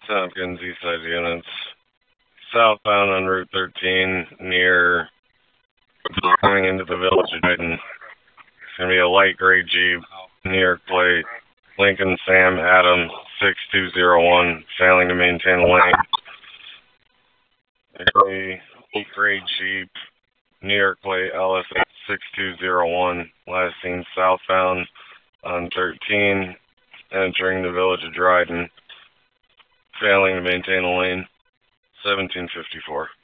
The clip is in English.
Tompkins Eastside units. Southbound on Route 13 near coming into the village of Dayton. It's going to be a light gray Jeep near plate Lincoln Sam Adam 6201 failing to maintain a lane. A light gray Jeep New York plate LS 6201 last seen southbound on 13 entering the village of Dryden failing to maintain a lane. 1754.